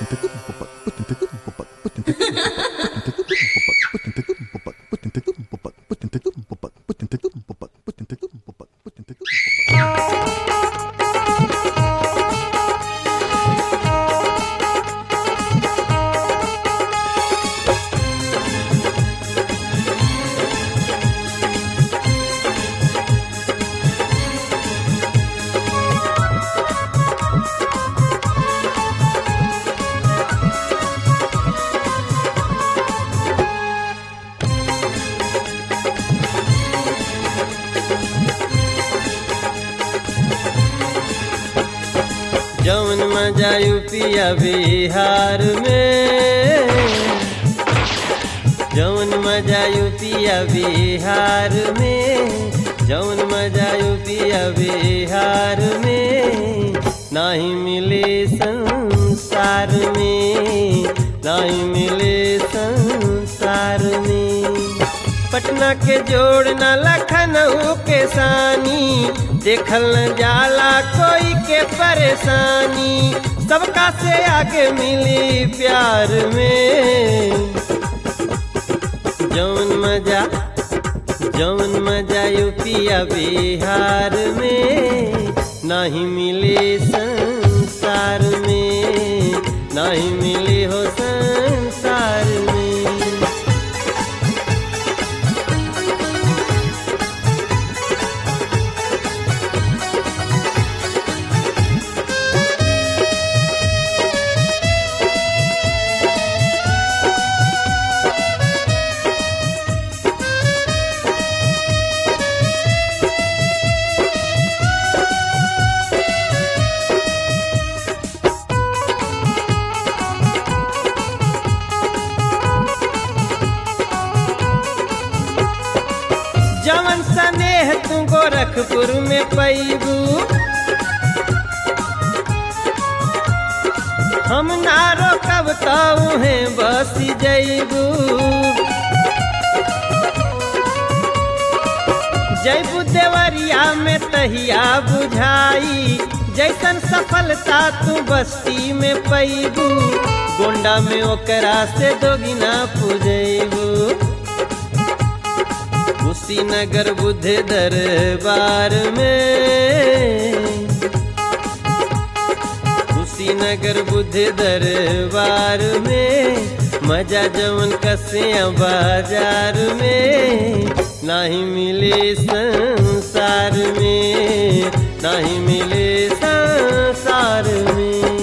जौन मजा यूपिया बिहार में, जौन मजा यूपिया बिहार में, जौन मजा यूपिया बिहार में नहीं मिले संसार में, नहीं मिले संसार में। पटना के जोड़ न लखनऊ के सानी, देखल न जाला कोई के परेशानी, सबका से आगे मिली प्यार में। जौन मजा यूपिया बिहार में नहीं मिले संसार में, नहीं मिले हो संसार में। जवन स्नेह तू गोरखपुर में पैबू, हम ना रोकब तउहे बसी जैबू। जैबू देवरिया में तहिया बुझाई, जैसन सफलता तू बस्ती में पैबू, गोंडा में ओकरा से दोगुना पुजैबू। कुशीनगर बुद्ध दरबार में, कुशीनगर बुद्ध दरबार में मजा जवन कसिया बाजार में नहीं मिले संसार में, नहीं मिले संसार में।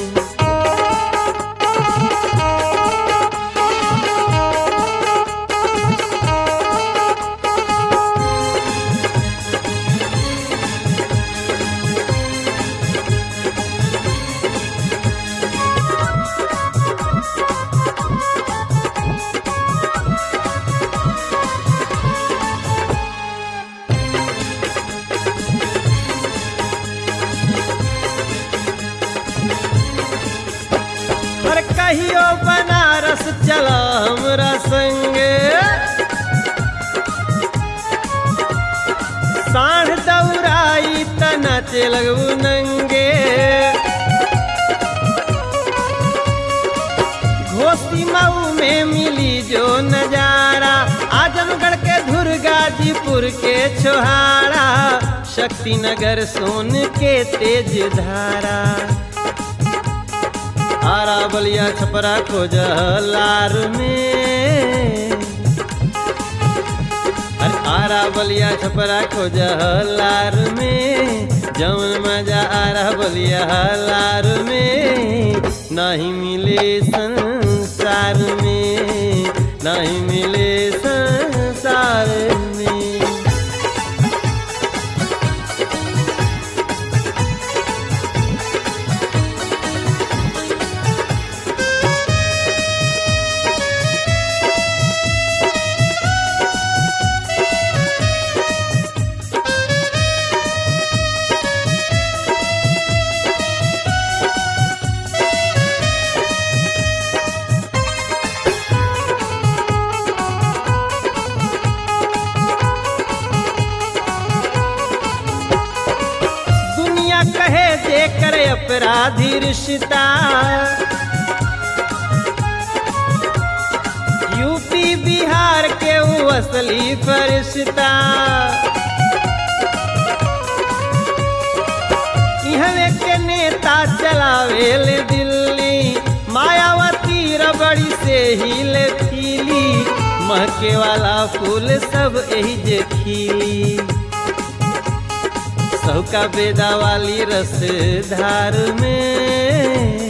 कहियो बनारस चला हमरा संगे, साढ़ दौराई त नाचे लगू नंगे। घोसी मऊ में मिली जो नजारा, आजमगढ़ के धुर गाजीपुर के छोहारा, शक्तिनगर सोन के तेज धारा। आरा बलिया छपरा खोजलार में, अरे आरा बलिया छपरा खोजलार में, जौन मजा आरा बलिया लार में नहीं मिले संसार में, नहीं मिले संसार में। कहे जे करे अपराधी रिश्ता, वाली फरिश्ता इहवे के नेता चलावेल दिल्ली मायावती रबड़ी से हिले खिली महके वाला फूल सब एही जे खिली सबका बेदा वाली रस धार में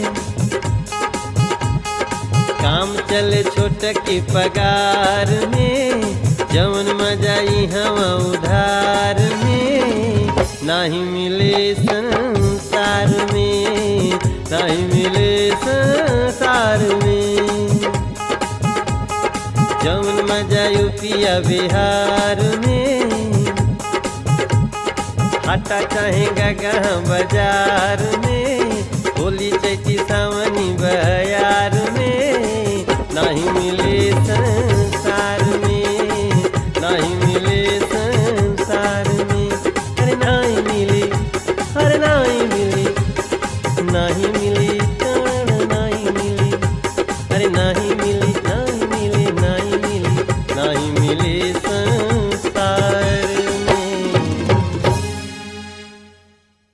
काम चले छोट की पगार में जवन मजाई हम उधार में नहीं मिले संसार में नहीं मिले संसार में जवन मजा यूपिया बिहार में हटा चाहेगा गहाँ बाजार में होली चैती सावनी बयार में नहीं मिले